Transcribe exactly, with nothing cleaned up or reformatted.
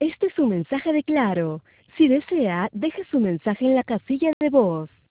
Este es un mensaje de Claro. Si desea, deje su mensaje en la casilla de voz.